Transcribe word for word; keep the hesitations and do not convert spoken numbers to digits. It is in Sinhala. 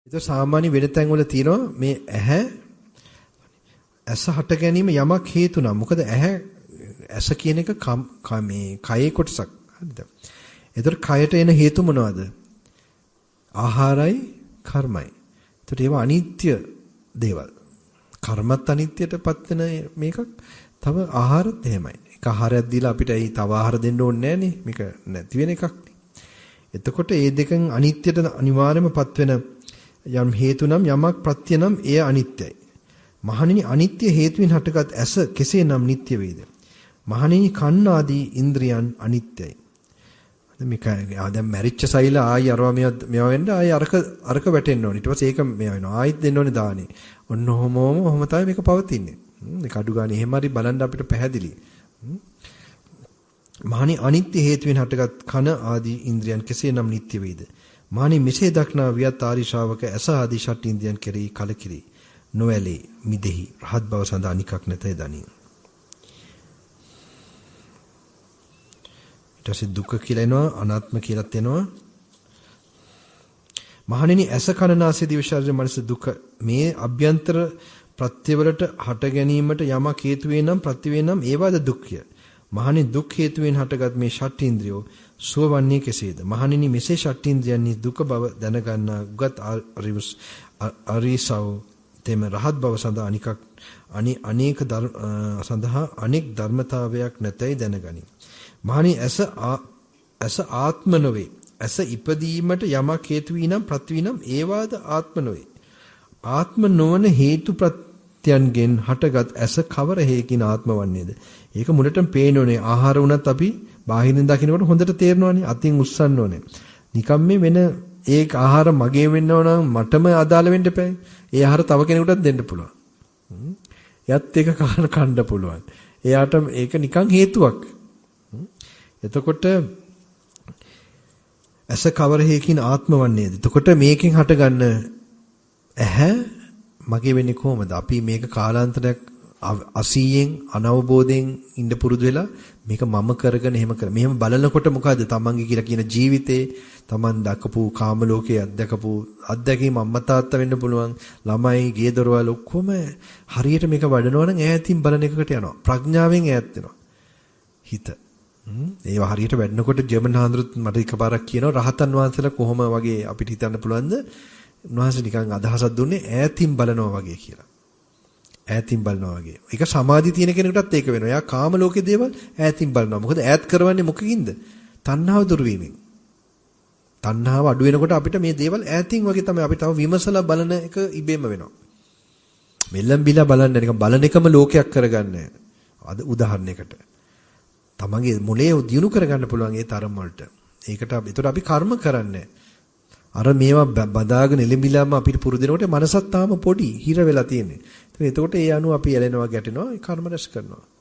ඒක සාමාන්‍ය වෙන තැන් වල තියෙනවා මේ ඇහැ ඇස හට ගැනීම යමක් හේතු නම්. මොකද ඇහැ ඇස කියන එක මේ කයේ කොටසක්. හරිද? ඒතර කයට එන හේතු මොනවද? ආහාරයි කර්මයි. ඒතර ඒවා අනිත්‍ය දේවල්. කර්මත් අනිත්‍යයටපත් වෙන මේකක්. තව ආහාරත් එහෙමයි. එක ආහාරයක් දීලා අපිට ඒ තව ආහාර දෙන්න ඕනේ නෑනේ. මේක නැති වෙන එකක්. එතකොට මේ දෙකෙන් අනිත්‍යයට අනිවාර්යයෙන්මපත් වෙන යම් හේතු නම් යමක් ප්‍රත්‍ය නම් එය අනිත්‍යයි. මහණෙනි අනිත්‍ය හේතුවෙන් හටගත් ඇස කෙසේනම් නිට්ටය වේද? මහණෙනි කන්න ආදී ඉන්ද්‍රියන් අනිත්‍යයි. මේක දැන් මැරිච්ච සෛල ආයි අරවා මේවා වෙන්න ආයි අරක අරක වැටෙන්න ඕනේ. ඊට පස්සේ ඒක මේවා වෙනවා. ආයිත් දෙන්න ඕනේ දානේ. ඔන්න ඔහොමම ඔහොම තමයි මේක පවතින්නේ. මේක අඩු ගානේ එහෙම හරි බලන්න අපිට පැහැදිලි. මහණි අනිත්‍ය හේතුවෙන් හටගත් කන ආදී ඉන්ද්‍රියන් කෙසේනම් නිට්ටය වේද? මහණි මෙසේ දක්නා වියත් ආරි ශ්‍රාවක ඇස ආදී ෂට් ඉන්ද්‍රියන් කෙරෙහි කලකිරේ. නොඇලේ මිදෙහි රහත් බව සඳහා නිකක් නැතේ දනි. ඊට පස්සේ දුක කියලා එනවා අනාත්ම කියලාත් එනවා. මහණෙනි ඇස කන නාසය දිව ශරීර මනස දුක මේ අභ්‍යන්තර ප්‍රත්‍යවලට හට ගැනීමට යමක් හේතු වේ නම් ප්‍රති වේ නම් ඒවාද දුක්ඛය. මහණෙනි දුක් හේතුවෙන් හටගත් මේ ෂට් ඉන්ද්‍රියෝ සුවවන්නේ කෙසේද? මහණෙනි මෙසේ ෂට් ඉන්ද්‍රියන්හි දුක බව දැනගන්නා උගත් අරිසව තෙම රහත් බව සඳහා අනිකක් අනේක සඳහා අනෙක් ධර්මතාවයක් නැතයි දැනගනි. මහණෙනි ඇස ඇස ආත්ම නොවේ. ඇස ඉපදීමට යමක් හේතු වීනම් ප්‍රති වීනම් ඒවාද ආත්ම නොවේ. ආත්ම නොවන හේතු ප්‍රත්‍යයන්ගෙන් හටගත් ඇස කවර හේකින් ආත්ම වන්නේද? ඒක මුලටම පේනෝනේ. ආහාර වුණත් අපි බාහිරින් දකින්නකොට හොඳට තේරෙනවානේ. අතින් උස්සන්න ඕනේ. නිකම් මේ වෙන ඒක ආහාර මගේ වෙන්නව නම් මටම අදාළ වෙන්න එපා. ඒ ආහාර තව කෙනෙකුටත් දෙන්න පුළුවන්. එයත් ඒක කන්න කන්න පුළුවන්. එයාට ඒක නිකන් හේතුවක්. එතකොට ඇස කවර හේකින් ආත්ම වන්නේද? එතකොට මේකෙන් හටගන්න ඇහැ මගේ වෙන්නේ කොහොමද? අපි මේක කාලාන්තරයක් අසීයෙන් අනවබෝධයෙන් ඉඳ පුරුදු වෙලා මේක මම කරගෙන එහෙම කර. මෙහෙම බලනකොට මොකද තමන්ගේ කියලා කියන ජීවිතේ තමන් දකපු කාම ලෝකයේ අත්දකපු අත්දැකීම් අම්මා තාත්තා වෙන්න පුළුවන් ළමයි ගේ දොරවල් ඔක්කොම හරියට මේක වඩනවා නම් ඈතින් බලන එකකට යනවා. ප්‍රඥාවෙන් ඈත් වෙනවා. හිත. ඒවා හරියට වැඩනකොට ජර්මන් හාමුදුරුවෝ මට එකපාරක් කියනවා රහතන් වහන්සේලා කොහොම වගේ අපිට හිතන්න පුළුවන්ද? උන්වහන්සේ නිකන් අදහසක් දුන්නේ ඈතින් බලනවා වගේ කියලා. ඈතින් බලනවා වගේ. ඒක සමාධි තියෙන කෙනෙකුටත් ඒක වෙනවා. එයා කාම ලෝකේ දේවල් ඈතින් බලනවා. මොකද ඈත් කරවන්නේ මොකකින්ද? තණ්හාව දුරු වීමෙන්. තණ්හාව අඩු වෙනකොට අපිට මේ දේවල් ඈතින් වගේ තමයි අපි තව විමසලා බලන එක ඉබේම වෙනවා. මෙල්ලම් බිලා බලන්න නිකන් බලන එකම ලෝකයක් කරගන්න. අද උදාහරණයකට. තමන්ගේ මොලේ දියුණු කරගන්න පුළුවන් ඒ තරම් වලට. ඒකට ඒතර අපි කර්ම කරන්නේ. අර මේවා බදාගෙන එලිමිලාම අපිට පුරුදු වෙනකොට මනසත් තාම පොඩි හිර වෙලා තියෙන්නේ. එතකොට ඒ අනුව අපි ඇලෙනවා ගැටෙනවා ඒ කර්ම රැස් කරනවා.